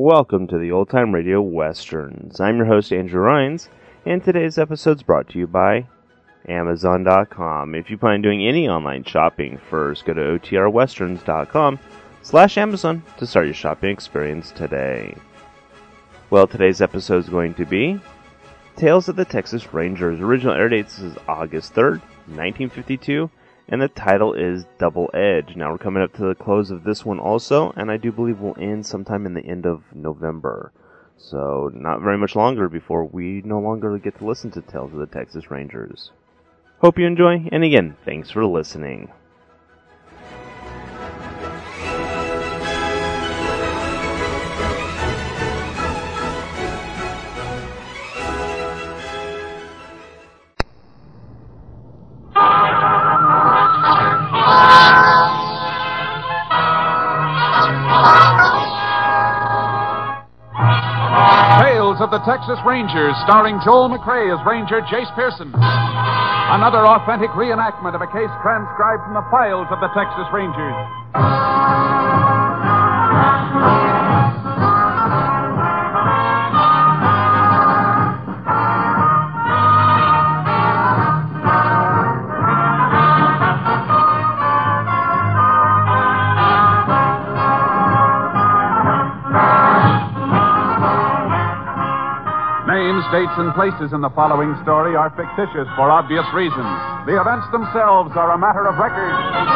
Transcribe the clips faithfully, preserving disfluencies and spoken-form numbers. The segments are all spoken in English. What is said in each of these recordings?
welcome to the Old Time Radio Westerns. I'm your host, Andrew Rhynes, and today's episode is brought to you by Amazon dot com. If you plan on doing any online shopping, first go to O T R westerns dot com slash Amazon to start your shopping experience today. Well, today's episode is going to be Tales of the Texas Rangers. Original air date is August third, nineteen fifty-two. And the title is Double Edge. Now we're coming up to the close of this one also, and I do believe we'll end sometime in the end of November. So not very much longer before we no longer get to listen to Tales of the Texas Rangers. Hope you enjoy, and again, thanks for listening. Of the Texas Rangers, starring Joel McCrea as Ranger Jace Pearson. Another authentic reenactment of a case transcribed from the files of the Texas Rangers. Dates and places in the following story are fictitious for obvious reasons. The events themselves are a matter of record.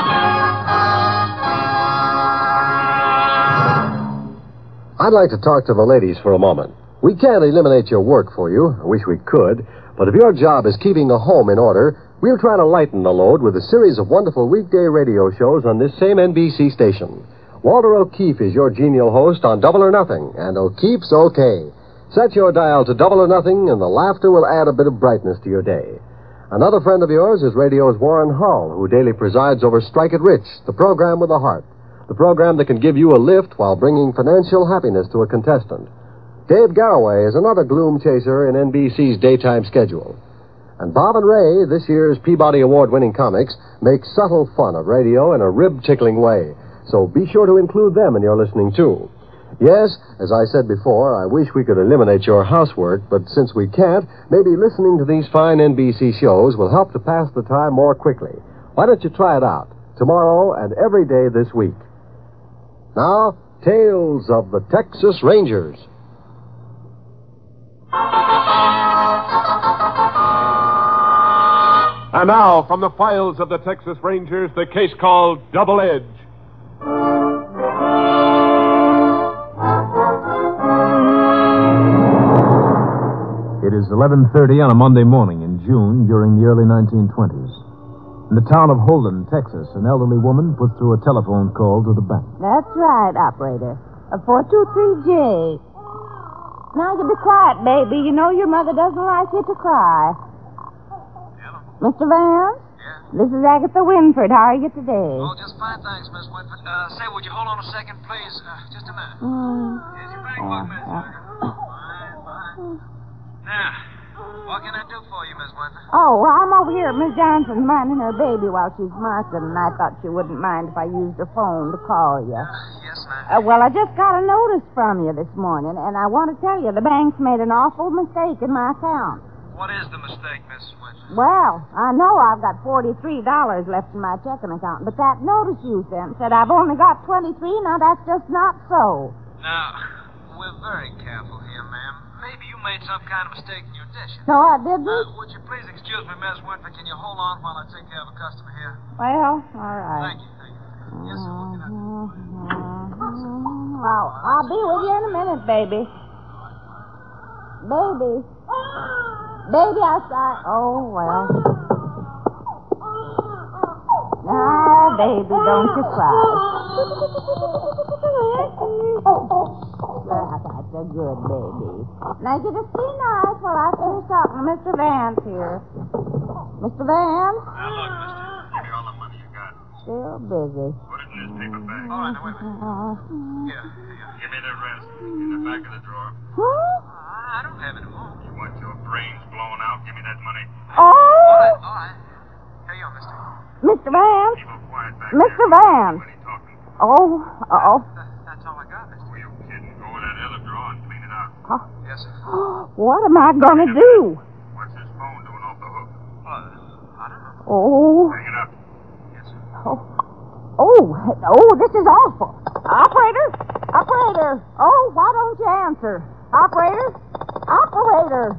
I'd like to talk to the ladies for a moment. We can't eliminate your work for you. I wish we could. But if your job is keeping the home in order, we'll try to lighten the load with a series of wonderful weekday radio shows on this same N B C station. Walter O'Keefe is your genial host on Double or Nothing, and O'Keefe's okay. Set your dial to Double or Nothing, and the laughter will add a bit of brightness to your day. Another friend of yours is radio's Warren Hull, who daily presides over Strike It Rich, the program with a heart, the program that can give you a lift while bringing financial happiness to a contestant. Dave Garroway is another gloom chaser in N B C's daytime schedule. And Bob and Ray, this year's Peabody Award-winning comics, make subtle fun of radio in a rib-tickling way, so be sure to include them in your listening, too. Yes, as I said before, I wish we could eliminate your housework, but since we can't, maybe listening to these fine N B C shows will help to pass the time more quickly. Why don't you try it out, tomorrow and every day this week? Now, Tales of the Texas Rangers. And now, from the files of the Texas Rangers, the case called Double Edge. It is eleven thirty on a Monday morning in June during the early nineteen twenties. In the town of Holden, Texas, an elderly woman put through a telephone call to the bank. That's right, operator. four two three J. Now you be quiet, baby. You know your mother doesn't like you to cry. Hello? Mister Vance? Yeah? This is Agatha Winford. How are you today? Oh, just fine, thanks, Miss Winford. Uh, say, would you hold on a second, please? Uh, just a minute. Mm. Here's your bank book, Miss Uh, Agatha. Fine, fine. Now, what can I do for you, Miss Winford? Oh, well, I'm over here at Miss Johnson's minding her baby while she's marking, and I thought she wouldn't mind if I used her phone to call you. Uh, yes, ma'am. Uh, well, I just got a notice from you this morning, and I want to tell you the bank's made an awful mistake in my account. What is the mistake, Miss Winford? Well, I know I've got forty-three dollars left in my checking account, but that notice you sent said I've only got twenty-three. Now, that's just not so. Now, we're very careful here, ma'am. Maybe you made some kind of mistake in your addition. No, I didn't. Uh, would you please excuse me, Miss Winford? Can you hold on while I take care of a customer here? Well, all right. Thank you, thank you. Yes, sir. What can I do? Well, I'll be with you in a minute, baby. Baby. Baby outside. Oh, well. Now, baby, don't you cry. That's a good baby. Now, you just be nice while I finish talking to Mister Vance here. Mister Vance? Now, look, mister. Give me all the money you got. Still busy. Put it in this paper bag. All right, now, wait a minute. Uh, Here, here. Give me the rest. In the back of the drawer. huh? I don't have any more. You want your brains blown out? Give me that money. Oh! All right, all right. Here you are, mister. Mister Vance? Keep it quiet back Mister there. Vance. When he talking. Oh, uh-oh. That, that's all I got, mister. Oh, you kidding. Go in that other drawer. Yes, sir. What am I going to do? What's his phone doing off the hook? Well, I don't know. Oh, Hang it up. Yes, sir. oh, oh, oh, this is awful. Operator, operator. Oh, why don't you answer? Operator, operator.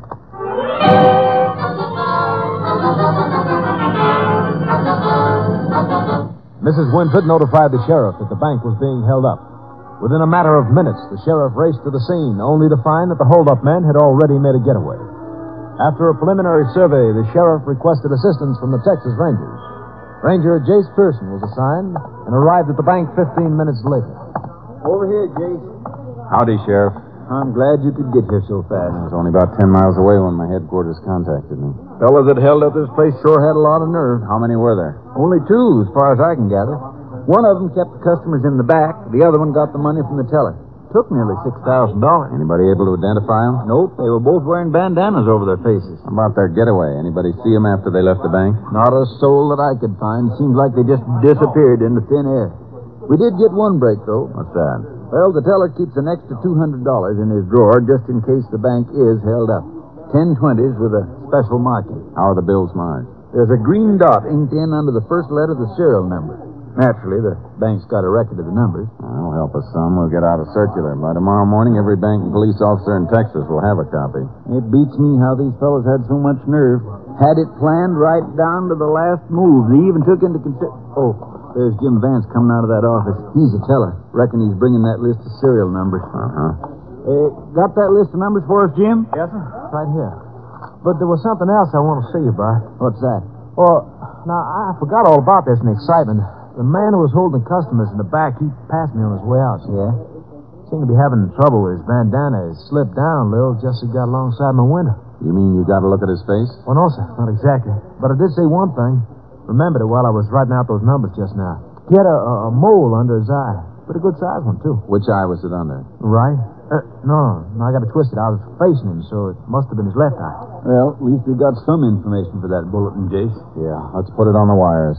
Missus Winford notified the sheriff that the bank was being held up. Within a matter of minutes, the sheriff raced to the scene, only to find that the hold-up men had already made a getaway. After a preliminary survey, the sheriff requested assistance from the Texas Rangers. Ranger Jace Pearson was assigned and arrived at the bank fifteen minutes later. Over here, Jace. Howdy, Sheriff. I'm glad you could get here so fast. I was only about ten miles away when my headquarters contacted me. Fellas that held up this place sure had a lot of nerve. How many were there? Only two, as far as I can gather. One of them kept the customers in the back. The other one got the money from the teller. Took nearly six thousand dollars. Anybody able to identify them? Nope, they were both wearing bandanas over their faces. How about their getaway? Anybody see them after they left the bank? Not a soul that I could find. Seems like they just disappeared into thin air. We did get one break, though. What's that? Well, the teller keeps an extra two hundred dollars in his drawer just in case the bank is held up. Ten twenties with a special marking. How are the bills marked? There's a green dot inked in under the first letter of the serial number. Naturally, the bank's got a record of the numbers. That'll help us some. We'll get out a circular. By tomorrow morning, every bank and police officer in Texas will have a copy. It beats me how these fellows had so much nerve. Had it planned right down to the last move. They even took into consider... Oh, there's Jim Vance coming out of that office. He's a teller. Reckon he's bringing that list of serial numbers. Uh-huh. Uh, got that list of numbers for us, Jim? Yes, sir. Right here. But there was something else I want to see you by. What's that? Well, now, I forgot all about this in the excitement. The man who was holding customers in the back, he passed me on his way out. Yeah? Seemed to be having trouble with his bandana. It slipped down a little just as he got alongside my window. You mean you got to look at his face? Well, no, sir. Not exactly. But I did say one thing. Remembered it while I was writing out those numbers just now. He had a, a, a mole under his eye. Pretty good size one, too. Which eye was it under? Right? Uh, no, no, I got it twisted. I was facing him, so it must have been his left eye. Well, at least we got some information for that bulletin, Jace. Yeah, let's put it on the wires.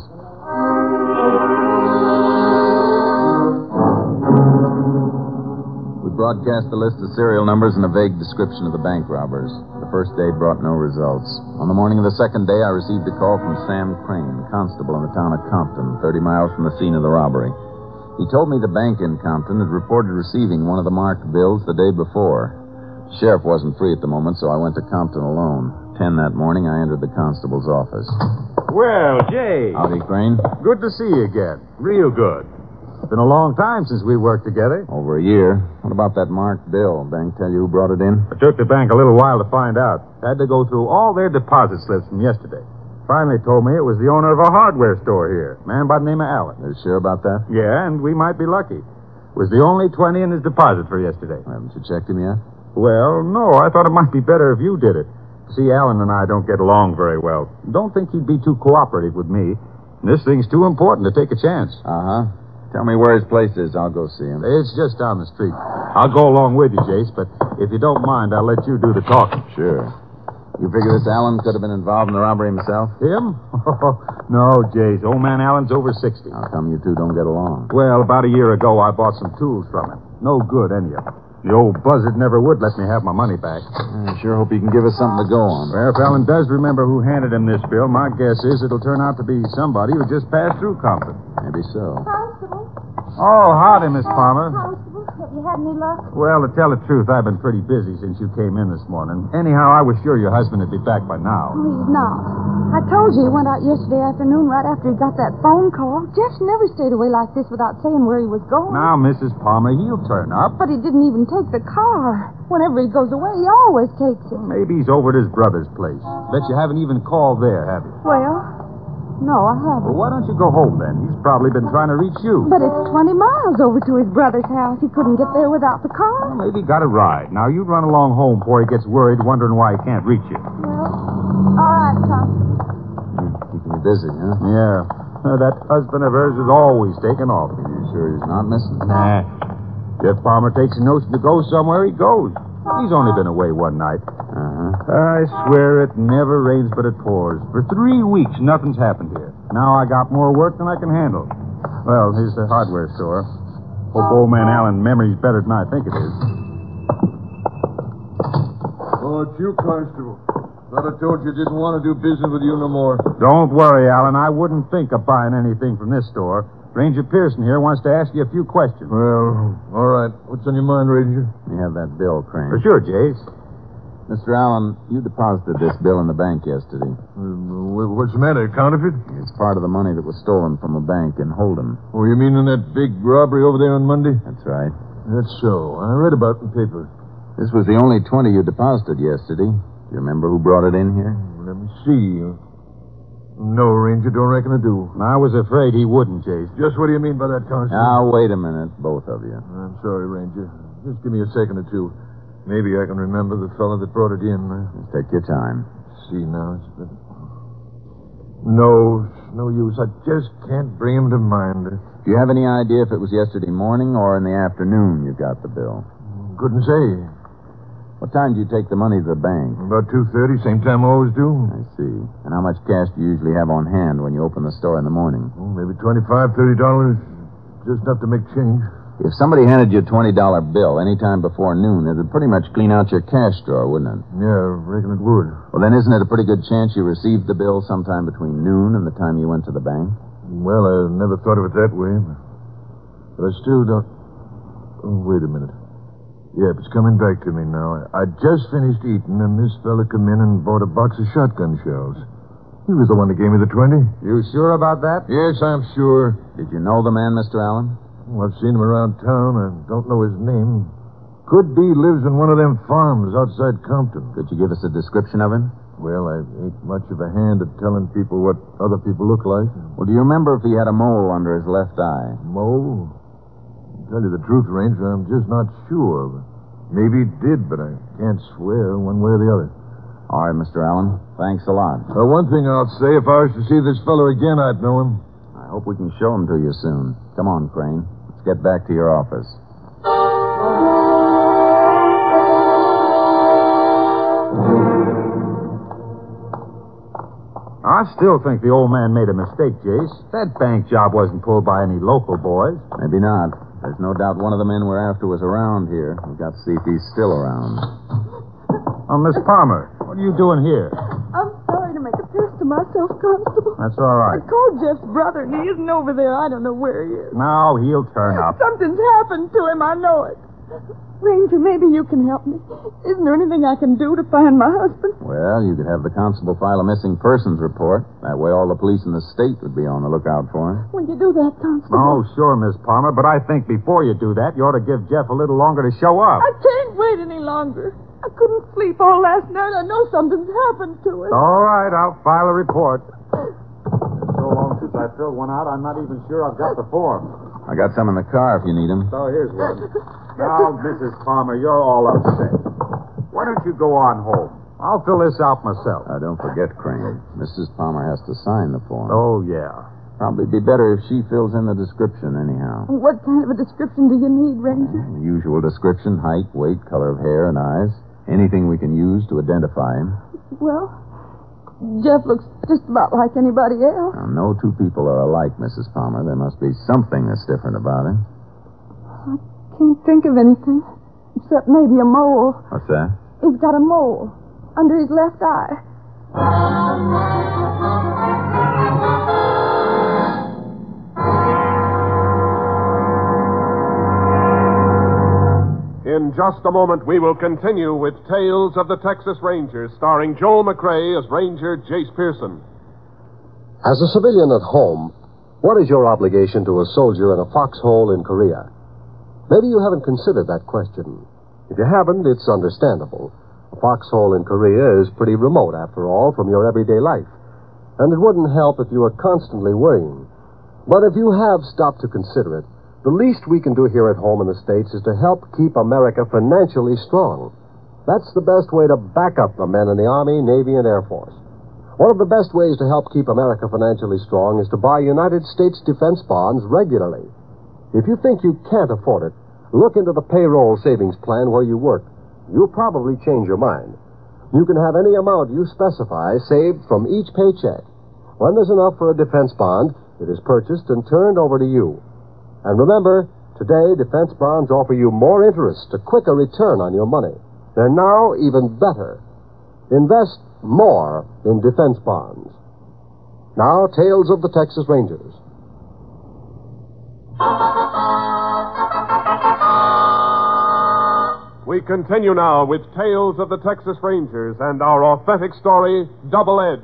We broadcast the list of serial numbers and a vague description of the bank robbers. The first day brought no results. On the morning of the second day, I received a call from Sam Crane, constable in the town of Compton, thirty miles from the scene of the robbery. He told me the bank in Compton had reported receiving one of the marked bills the day before. The sheriff wasn't free at the moment, so I went to Compton alone. Ten that morning, I entered the constable's office. Well, Jay. Howdy, Crane. Good to see you again. Real good. It's been a long time since we worked together. Over a year. What about that marked bill? Bank tell you who brought it in? It took the bank a little while to find out. Had to go through all their deposit slips from yesterday. Finally told me it was the owner of a hardware store here, a man by the name of Allen. Are you sure about that? Yeah, and we might be lucky. It was the only twenty in his deposit for yesterday. Haven't you checked him yet? Well, no, I thought it might be better if you did it. See, Allen and I don't get along very well. Don't think he'd be too cooperative with me. And this thing's too important to take a chance. Uh-huh. Tell me where his place is. I'll go see him. It's just down the street. I'll go along with you, Jace, but if you don't mind, I'll let you do the talking. Sure. You figure this Allen could have been involved in the robbery himself? Him? No, Jace. Old man Allen's over sixty. How come you two don't get along? Well, about a year ago, I bought some tools from him. No good, any of them. The old buzzard never would let me have my money back. I sure hope he can give us something to go on. Well, if Allen does remember who handed him this bill, my guess is it'll turn out to be somebody who just passed through Compton. Maybe so. Constable? Oh, howdy, Miss Palmer. Constable, have you had any luck? Well, to tell the truth, I've been pretty busy since you came in this morning. Anyhow, I was sure your husband would be back by now. Oh, he's not. I told you he went out yesterday afternoon right after he got that phone call. Jeff's never stayed away like this without saying where he was going. Now, Missus Palmer, he'll turn up. But he didn't even take the car. Whenever he goes away, he always takes it. Maybe he's over at his brother's place. Bet you haven't even called there, have you? Well, no, I haven't. Well, why don't you go home then? He's probably been trying to reach you. But it's twenty miles over to his brother's house. He couldn't get there without the car. Well, maybe he got a ride. Now, you run along home before he gets worried, wondering why he can't reach you. Well, all right, Constable. Keeping you busy, huh? Yeah. Uh, that husband of hers is always taking off. Are you sure he's not missing? Nah. Jeff Palmer takes a notion to go somewhere, he goes. He's only been away one night. Uh-huh. I swear it never rains but it pours. For three weeks, nothing's happened here. Now I got more work than I can handle. Well, here's the hardware store. Hope old man Allen's memory's better than I think it is. Oh, it's you, Constable. Thought I told you I didn't want to do business with you no more. Don't worry, Alan. I wouldn't think of buying anything from this store. Ranger Pearson here wants to ask you a few questions. Well, all right. What's on your mind, Ranger? You have that bill, Crane. For sure, Jace. Mister Allen, you deposited this bill in the bank yesterday. Uh, what's the matter? Counterfeit? It's part of the money that was stolen from a bank in Holden. Oh, you mean in that big robbery over there on Monday? That's right. That's so. I read about it in the paper. This was the only twenty you deposited yesterday. Do you remember who brought it in here? Let me see. No, Ranger, don't reckon I do. I was afraid he wouldn't, Jace. Just what do you mean by that, Constable? Now, wait a minute, both of you. I'm sorry, Ranger. Just give me a second or two. Maybe I can remember the fellow that brought it in. Just take your time. See now, it's been... No, it's no use. I just can't bring him to mind. Do you have any idea if it was yesterday morning or in the afternoon you got the bill? Couldn't say. What time do you take the money to the bank? About two thirty, same time I always do. I see. And how much cash do you usually have on hand when you open the store in the morning? Oh, maybe twenty-five, thirty dollars. Just enough to make change. If somebody handed you a twenty dollar bill any time before noon, it would pretty much clean out your cash drawer, wouldn't it? Yeah, I reckon it would. Well, then isn't it a pretty good chance you received the bill sometime between noon and the time you went to the bank? Well, I never thought of it that way. But I still don't... Oh, wait a minute. Yeah, it's coming back to me now. I just finished eating, and this fella come in and bought a box of shotgun shells. He was the one that gave me the twenty. You sure about that? Yes, I'm sure. Did you know the man, Mister Allen? Well, I've seen him around town. I don't know his name. Could be lives in one of them farms outside Compton. Could you give us a description of him? Well, I ain't much of a hand at telling people what other people look like. Well, do you remember if he had a mole under his left eye? Mole? Tell you the truth, Ranger, I'm just not sure. Maybe he did, but I can't swear one way or the other. All right, Mister Allen. Thanks a lot. Uh, one thing I'll say, if I was to see this fellow again, I'd know him. I hope we can show him to you soon. Come on, Crane. Let's get back to your office. I still think the old man made a mistake, Jace. That bank job wasn't pulled by any local boys. Maybe not. There's no doubt one of the men we're after was around here. We've got to see if he's still around. Oh, Miss Palmer, what are you doing here? I'm sorry to make a appearance to myself, Constable. That's all right. I called Jeff's brother, and he isn't over there. I don't know where he is. No, he'll turn up. Something's happened to him. I know it. Ranger, maybe you can help me. Isn't there anything I can do to find my husband? Well, you could have the constable file a missing persons report. That way all the police in the state would be on the lookout for him. Will you do that, Constable? Oh, sure, Miss Palmer, but I think before you do that, you ought to give Jeff a little longer to show up. I can't wait any longer. I couldn't sleep all last night. I know something's happened to him. All right, I'll file a report. It's so long since I filled one out, I'm not even sure I've got the form. I got some in the car if you need them. So here's one. Now, Missus Palmer, you're all upset. Why don't you go on home? I'll fill this out myself. Uh, don't forget, Crane. Missus Palmer has to sign the form. Oh, yeah. Probably be better if she fills in the description anyhow. What kind of a description do you need, Ranger? The usual description, height, weight, color of hair and eyes. Anything we can use to identify him. Well, Jeff looks just about like anybody else. Now, no two people are alike, Missus Palmer. There must be something that's different about him. I can't think of anything, except maybe a mole. What's that? He's got a mole under his left eye. In just a moment, we will continue with Tales of the Texas Rangers, starring Joel McRae as Ranger Jace Pearson. As a civilian at home, what is your obligation to a soldier in a foxhole in Korea? Maybe you haven't considered that question. If you haven't, it's understandable. A foxhole in Korea is pretty remote, after all, from your everyday life. And it wouldn't help if you were constantly worrying. But if you have stopped to consider it, the least we can do here at home in the States is to help keep America financially strong. That's the best way to back up the men in the Army, Navy, and Air Force. One of the best ways to help keep America financially strong is to buy United States defense bonds regularly. If you think you can't afford it, look into the payroll savings plan where you work. You'll probably change your mind. You can have any amount you specify saved from each paycheck. When there's enough for a defense bond, it is purchased and turned over to you. And remember, today defense bonds offer you more interest, a quicker return on your money. They're now even better. Invest more in defense bonds. Now, Tales of the Texas Rangers. We continue now with Tales of the Texas Rangers and our authentic story, Double Edge.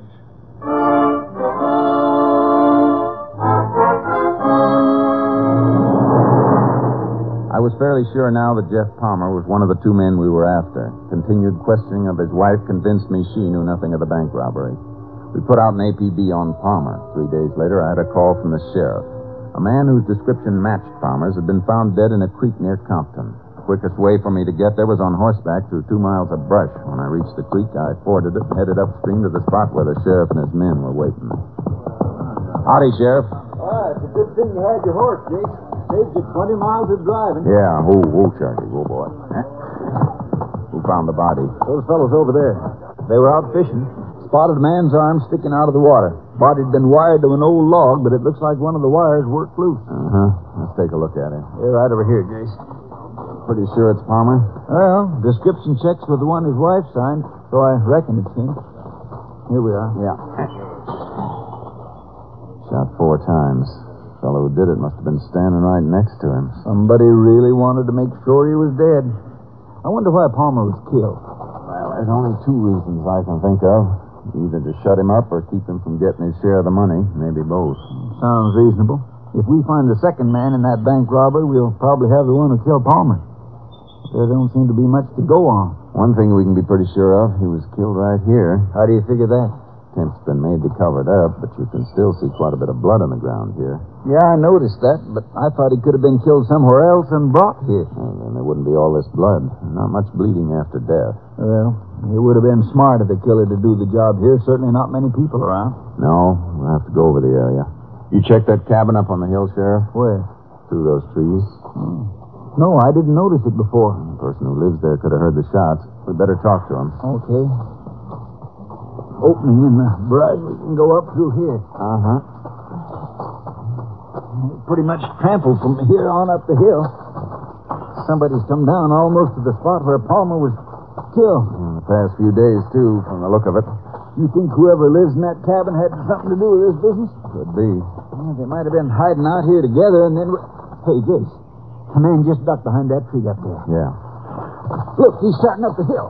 I was fairly sure now that Jeff Palmer was one of the two men we were after. Continued questioning of his wife convinced me she knew nothing of the bank robbery. We put out an A P B on Palmer. Three days later, I had a call from the sheriff. A man whose description matched Palmer's had been found dead in a creek near Compton. The quickest way for me to get there was on horseback through two miles of brush. When I reached the creek, I forded it and headed upstream to the spot where the sheriff and his men were waiting. Howdy, Sheriff. Ah, it's a good thing you had your horse, Jake. Saved you twenty miles of driving. Yeah, who, who, Charlie, who, boy. Who found the body? Those fellows over there. They were out fishing. Spotted a man's arm sticking out of the water. Body'd been wired to an old log, but it looks like one of the wires worked loose. Uh-huh. Let's take a look at him. Yeah, right over here, Jace. Pretty sure it's Palmer? Well, description checks with the one his wife signed, so I reckon it's him. Here we are. Yeah. Shot four times. The fellow who did it must have been standing right next to him. Somebody really wanted to make sure he was dead. I wonder why Palmer was killed. Well, there's only two reasons I can think of. Either to shut him up or keep him from getting his share of the money. Maybe both. Sounds reasonable. If we find the second man in that bank robbery, we'll probably have the one who killed Palmer. There don't seem to be much to go on. One thing we can be pretty sure of, he was killed right here. How do you figure that? Attempt's been made to cover it up, but you can still see quite a bit of blood on the ground here. Yeah, I noticed that, but I thought he could have been killed somewhere else and brought here. Well, then there wouldn't be all this blood. Not much bleeding after death. Well, it would have been smart of the killer to do the job here. Certainly not many people around. No, we'll have to go over the area. You checked that cabin up on the hill, Sheriff? Where? Through those trees. Hmm. No, I didn't notice it before. The person who lives there could have heard the shots. We'd better talk to him. Okay. Opening in the brush. We can go up through here. Uh-huh. Pretty much trampled from here on up the hill. Somebody's come down almost to the spot where Palmer was killed. In the past few days, too, from the look of it. You think whoever lives in that cabin had something to do with this business? Could be. Yeah, they might have been hiding out here together and then... Hey, Jace, a man just ducked behind that tree up there. Yeah. Look, he's starting up the hill.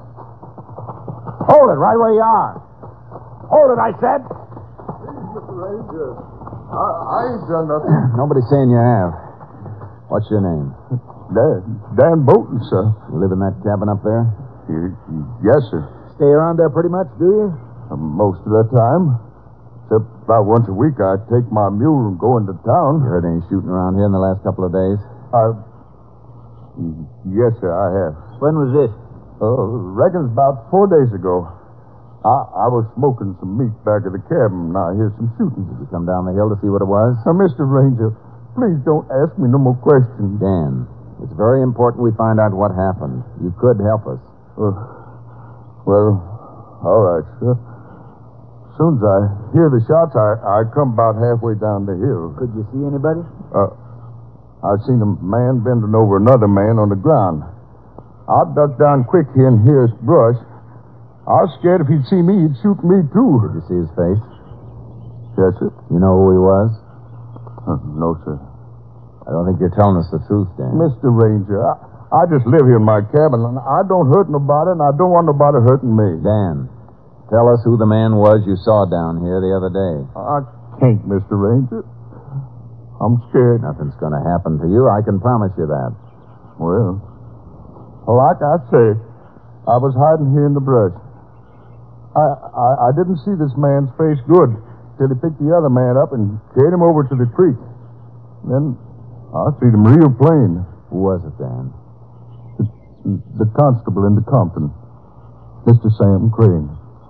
Hold it right where you are. Hold it, I said. Mister Ranger, I, I ain't done nothing. Nobody's saying you have. What's your name? Dan, Dan Bolton, sir. You live in that cabin up there? Y- yes, sir. Stay around there pretty much, do you? Uh, most of the time. Except about once a week, I take my mule and go into town. You heard any shooting around here in the last couple of days? I... Yes, sir, I have. When was this? Uh, reckon's about four days ago. I, I was smoking some meat back at the cabin, and I hear some shooting. Did you come down the hill to see what it was? Now, Mister Ranger, please don't ask me no more questions. Dan, it's very important we find out what happened. You could help us. Uh, well, all right, sir. As soon as I hear the shots, I, I come about halfway down the hill. Could you see anybody? Uh, I seen a man bending over another man on the ground. I ducked down quick here and here's brush. I was scared if he'd see me, he'd shoot me, too. Did you see his face? Yes, sir. You know who he was? Uh, no, sir. I don't think you're telling us the truth, Dan. Mister Ranger, I, I just live here in my cabin, and I don't hurt nobody, and I don't want nobody hurting me. Dan, tell us who the man was you saw down here the other day. I can't, Mister Ranger. I'm scared. Nothing's going to happen to you. I can promise you that. Well, like I say, I was hiding here in the brush. I, I, I didn't see this man's face good till he picked the other man up and carried him over to the creek. Then I see him real plain. Who was it, Dan? The, the constable in the Compton, Mister Sam Crane.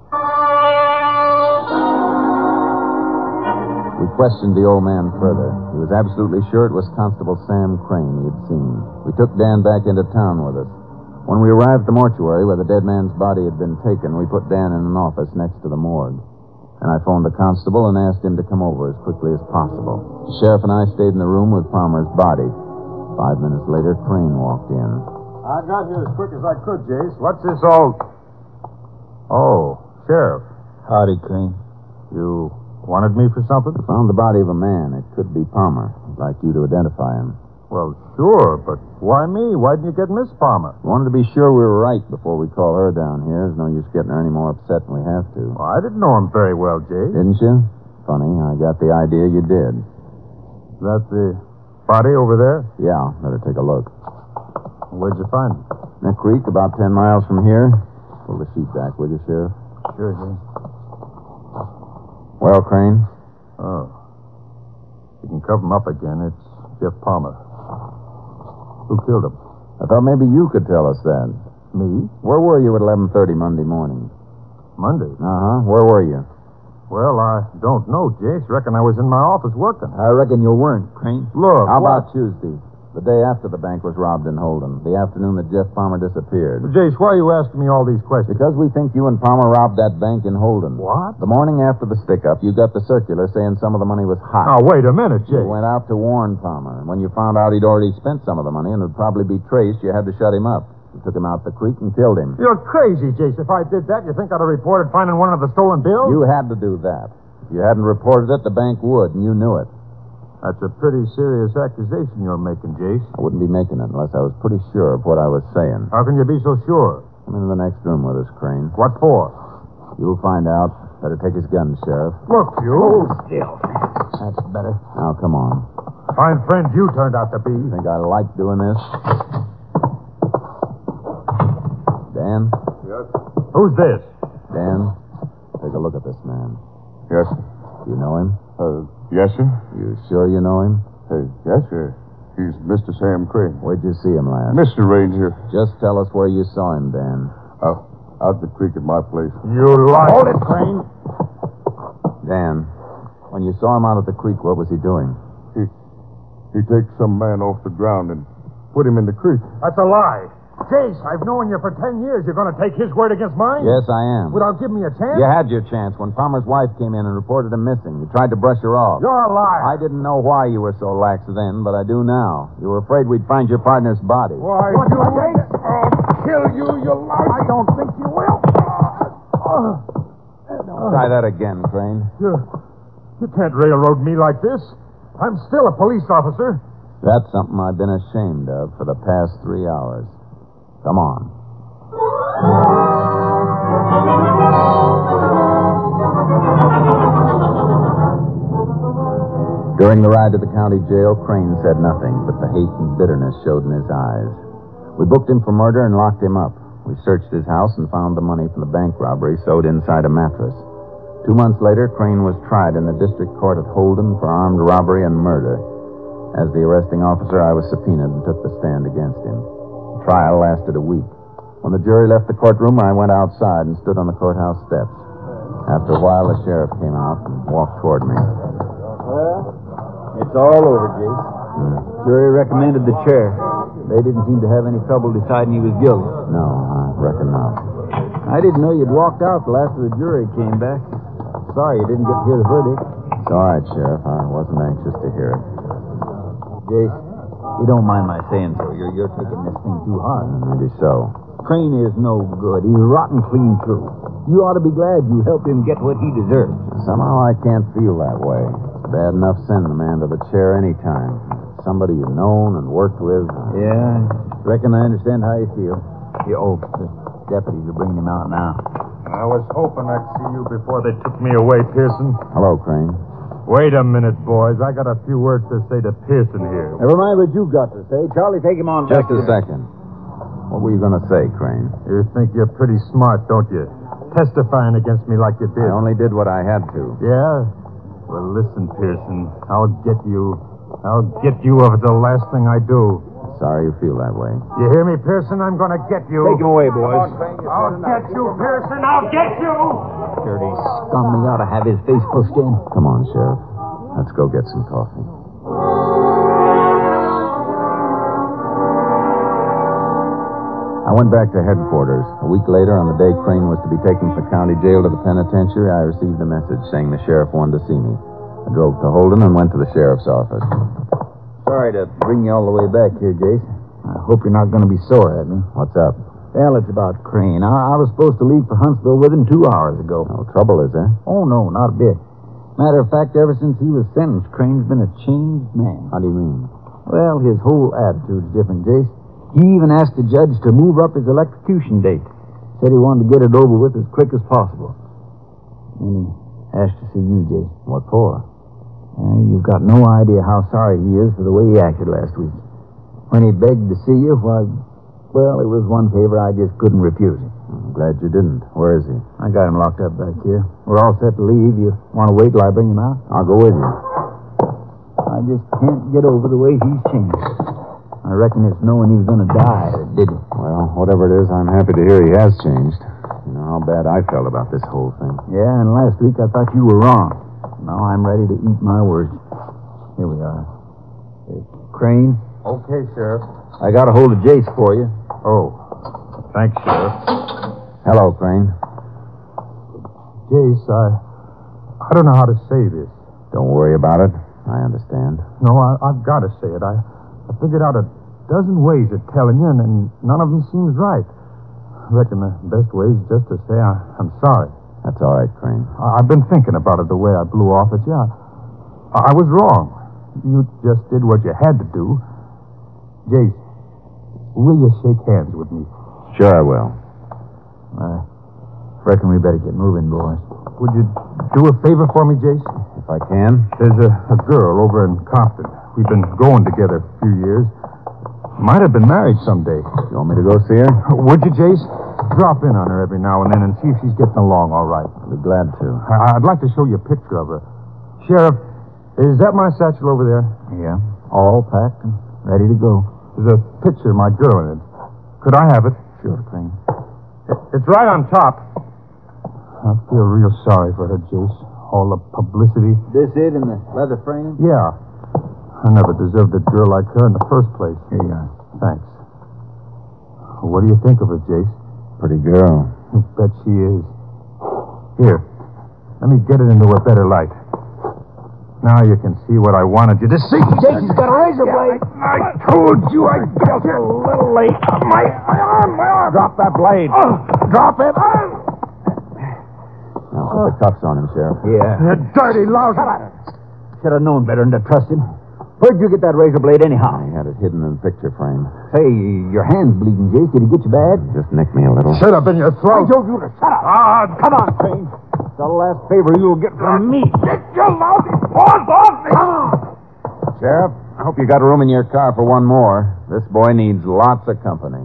We questioned the old man further. He was absolutely sure it was Constable Sam Crane he had seen. We took Dan back into town with us. When we arrived at the mortuary where the dead man's body had been taken, we put Dan in an office next to the morgue. And I phoned the constable and asked him to come over as quickly as possible. The sheriff and I stayed in the room with Palmer's body. Five minutes later, Crane walked in. I got here as quick as I could, Jace. What's this all... Oh, Sheriff. Howdy, Crane. You wanted me for something? I found the body of a man. It could be Palmer. I'd like you to identify him. Well, sure, but why me? Why didn't you get Miss Palmer? Wanted to be sure we were right before we call her down here. There's no use getting her any more upset than we have to. Well, I didn't know him very well, Jace. Didn't you? Funny, I got the idea you did. Is that the body over there? Yeah, better take a look. Where'd you find it? In a creek about ten miles from here. Pull the sheet back, will you, Sheriff? Sure, Jace. Well, Crane? Oh. You can cover him up again. It's Jeff Palmer. Who killed him? I thought maybe you could tell us that. Me? Where were you at eleven thirty Monday morning? Monday? Uh-huh. Where were you? Well, I don't know, Jace. Reckon I was in my office working. I reckon you weren't, Crane. Look, How what? about Tuesday? The day after the bank was robbed in Holden. The afternoon that Jeff Palmer disappeared. Jace, why are you asking me all these questions? Because we think you and Palmer robbed that bank in Holden. What? The morning after the stick-up, you got the circular saying some of the money was hot. Now, wait a minute, Jace. You went out to warn Palmer, and when you found out he'd already spent some of the money and would probably be traced, you had to shut him up. You took him out the creek and killed him. You're crazy, Jace. If I did that, you think I'd have reported finding one of the stolen bills? You had to do that. If you hadn't reported it, the bank would, and you knew it. That's a pretty serious accusation you're making, Jace. I wouldn't be making it unless I was pretty sure of what I was saying. How can you be so sure? Come into the next room with us, Crane. What for? You'll find out. Better take his gun, Sheriff. Look, you. Hold still. That's better. Now, come on. Fine friend you turned out to be. Think I like doing this? Dan? Yes? Who's this? Dan, take a look at this man. Yes, sir. You know him? Uh, yes, sir. You sure you know him? Uh, yes, sir. He's Mister Sam Crane. Where'd you see him last? Mister Ranger. Just tell us where you saw him, Dan. Out, out the creek at my place. You lie. Hold it, Crane. Dan, when you saw him out at the creek, what was he doing? He, he takes some man off the ground and put him in the creek. That's a lie. Jace, I've known you for ten years. You're going to take his word against mine? Yes, I am. Without giving me a chance? You had your chance when Palmer's wife came in and reported him missing. You tried to brush her off. You're a liar. I didn't know why you were so lax then, but I do now. You were afraid we'd find your partner's body. Why, What, you... Jace? I'll kill you, you liar. I don't think you will. Try that again, Crane. You, you can't railroad me like this. I'm still a police officer. That's something I've been ashamed of for the past three hours. Come on. During the ride to the county jail, Crane said nothing, but the hate and bitterness showed in his eyes. We booked him for murder and locked him up. We searched his house and found the money from the bank robbery sewed inside a mattress. Two months later, Crane was tried in the district court at Holden for armed robbery and murder. As the arresting officer, I was subpoenaed and took the stand against him. The trial lasted a week. When the jury left the courtroom, I went outside and stood on the courthouse steps. After a while, the sheriff came out and walked toward me. Well, it's all over, Jace. Hmm. Jury recommended the chair. They didn't seem to have any trouble deciding he was guilty. No, I reckon not. I didn't know you'd walked out till after the jury came back. Sorry you didn't get to hear the verdict. It's all right, Sheriff. I wasn't anxious to hear it. Jace, you don't mind my saying so. You're, you're taking this thing too hard. Maybe so. Crane is no good. He's rotten clean through. You ought to be glad you helped him get what he deserves. Somehow I can't feel that way. It's bad enough sending a man to the chair any time. Somebody you've known and worked with. Yeah, reckon I understand how you feel. You, oh, the deputies are bringing him out now. I was hoping I'd see you before they took me away, Pearson. Hello, Crane. Wait a minute, boys. I got a few words to say to Pearson here. Never mind what you've got to say. Charlie, take him on Just back a to- second. What were you going to say, Crane? You think you're pretty smart, don't you? Testifying against me like you did. I only did what I had to. Yeah? Well, listen, Pearson. I'll get you. I'll get you if it's the last thing I do. Sorry you feel that way. You hear me, Pearson? I'm going to get you. Take him away, boys. I'll get you, Pearson. I'll get you. Dirty scum. He ought to have his face pushed in. Come on, Sheriff. Let's go get some coffee. I went back to headquarters. A week later, on the day Crane was to be taken from the county jail to the penitentiary, I received a message saying the sheriff wanted to see me. I drove to Holden and went to the sheriff's office. Sorry to bring you all the way back here, Jace. I hope you're not going to be sore at me. What's up? Well, it's about Crane. I, I was supposed to leave for Huntsville with him two hours ago. No trouble, is there? Oh, no, not a bit. Matter of fact, ever since he was sentenced, Crane's been a changed man. How do you mean? Well, his whole attitude's different, Jace. He even asked the judge to move up his electrocution date. Said he wanted to get it over with as quick as possible. And he asked to see you, Jace. What for? Uh, you've got no idea how sorry he is for the way he acted last week. When he begged to see you, why, well, it was one favor I just couldn't refuse him. I'm glad you didn't. Where is he? I got him locked up back here. We're all set to leave. You want to wait till I bring him out? I'll go with you. I just can't get over the way he's changed. I reckon it's knowing he's going to die that did it. Well, whatever it is, I'm happy to hear he has changed. You know how bad I felt about this whole thing. Yeah, and last week I thought you were wrong. Now I'm ready to eat my words. Here we are. Here's Crane. Okay, Sheriff. I got a hold of Jace for you. Oh, thanks, Sheriff. Hello, Crane. Jace, I... I don't know how to say this. Don't worry about it. I understand. No, I, I've got to say it. I, I figured out a dozen ways of telling you, and, and none of them seems right. I reckon the best way is just to say I, I'm sorry. That's all right, Crane. I, I've been thinking about it the way I blew off at you. I, I was wrong. You just did what you had to do. Jace, will you shake hands with me? Sure I will. I reckon we better get moving, boys. Would you do a favor for me, Jace? If I can. There's a, a girl over in Compton. We've been going together a few years. Might have been married someday. You want me to go see her? Would you, Jace? Drop in on her every now and then and see if she's getting along all right. I'll be glad to. I, I'd like to show you a picture of her. Sheriff, is that my satchel over there? Yeah, all packed and ready to go. There's a picture of my girl in it. Could I have it? Sure, Crane. It, it's right on top. I feel real sorry for her, Jace. All the publicity. This it in the leather frame? Yeah. I never deserved a girl like her in the first place. Here you are. Thanks. What do you think of her, Jace? Pretty girl. I bet she is. Here. Let me get it into a better light. Now you can see what I wanted you to see. Jason's got a razor blade. I, I told you I got here a little late. My, my arm, my arm. Drop that blade. Oh, drop it. Oh. Now put the cuffs on him, Sheriff. Yeah. You dirty louse. Should have known better than to trust him. Where'd you get that razor blade anyhow? I had it hidden in the picture frame. Say, your hand's bleeding, Jace. Did he get you bad? Just nicked me a little. Shut up in your throat. I told you to shut up. Ah, come on, Crane. It's the last favor you'll get from me. Get your lousy paws off me. Sheriff, I hope you got room in your car for one more. This boy needs lots of company.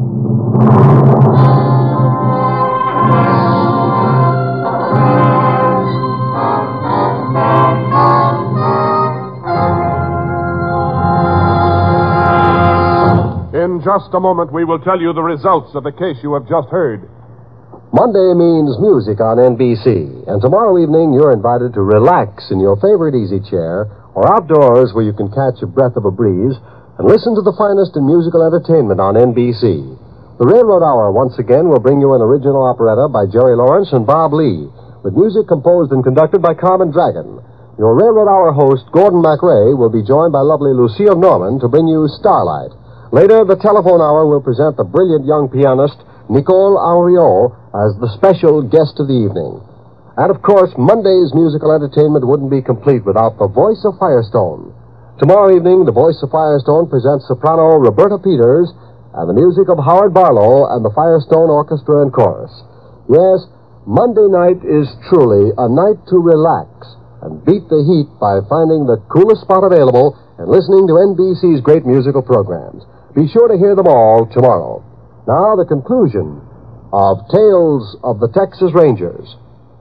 In just a moment, we will tell you the results of the case you have just heard. Monday means music on N B C, and tomorrow evening you're invited to relax in your favorite easy chair or outdoors where you can catch a breath of a breeze and listen to the finest in musical entertainment on N B C. The Railroad Hour once again will bring you an original operetta by Jerry Lawrence and Bob Lee, with music composed and conducted by Carmen Dragon. Your Railroad Hour host, Gordon MacRae, will be joined by lovely Lucille Norman to bring you Starlight. Later, the Telephone Hour will present the brilliant young pianist Nicole Auriol as the special guest of the evening. And, of course, Monday's musical entertainment wouldn't be complete without the Voice of Firestone. Tomorrow evening, the Voice of Firestone presents soprano Roberta Peters and the music of Howard Barlow and the Firestone Orchestra and Chorus. Yes, Monday night is truly a night to relax and beat the heat by finding the coolest spot available and listening to N B C's great musical programs. Be sure to hear them all tomorrow. Now, the conclusion of Tales of the Texas Rangers.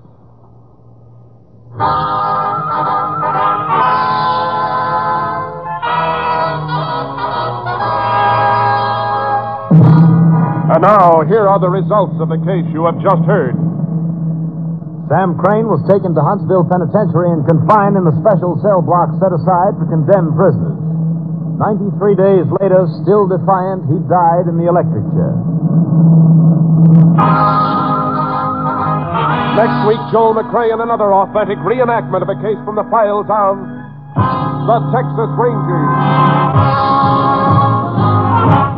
And now, here are the results of the case you have just heard. Sam Crane was taken to Huntsville Penitentiary and confined in the special cell block set aside for condemned prisoners. Ninety-three days later, still defiant, he died in the electric chair. Next week, Joel McCrea in another authentic reenactment of a case from the files of the Texas Rangers.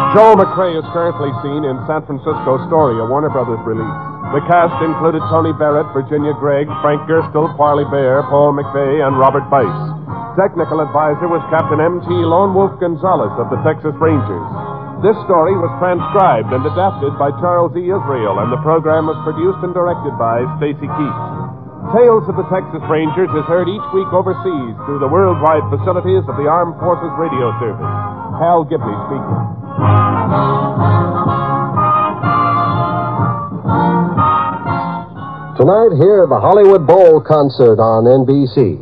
Joel McCrea is currently seen in San Francisco Story, a Warner Brothers release. The cast included Tony Barrett, Virginia Gregg, Frank Gerstle, Parley Bear, Paul McVeigh, and Robert Bice. Technical advisor was Captain M T Lone Wolf Gonzalez of the Texas Rangers. This story was transcribed and adapted by Charles E. Israel, and the program was produced and directed by Stacy Keach. Tales of the Texas Rangers is heard each week overseas through the worldwide facilities of the Armed Forces Radio Service. Hal Gibley speaking. Tonight, hear the Hollywood Bowl concert on N B C.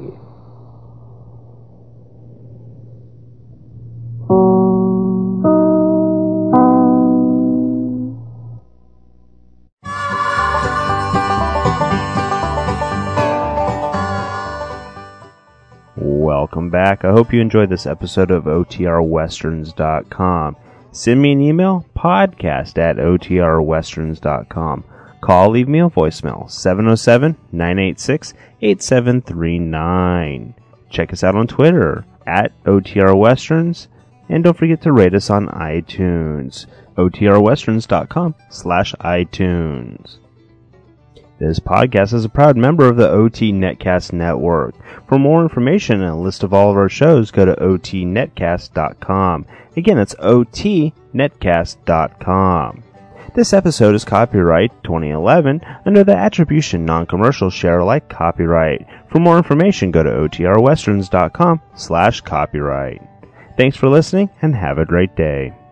Welcome back. I hope you enjoyed this episode of O T R Westerns dot com. Send me an email, podcast at O T R Westerns dot com. Call, leave me a voicemail, seven oh seven, nine eight six, eight seven three nine. Check us out on Twitter, at O T R Westerns, and don't forget to rate us on iTunes, O T R Westerns dot com slash iTunes. This podcast is a proud member of the O T Netcast Network. For more information and a list of all of our shows, go to O T netcast dot com. Again, that's O T netcast dot com. This episode is copyright twenty eleven under the Attribution Non-Commercial Share Alike copyright. For more information, go to O T R Westerns dot com slash copyright. Thanks for listening and have a great day.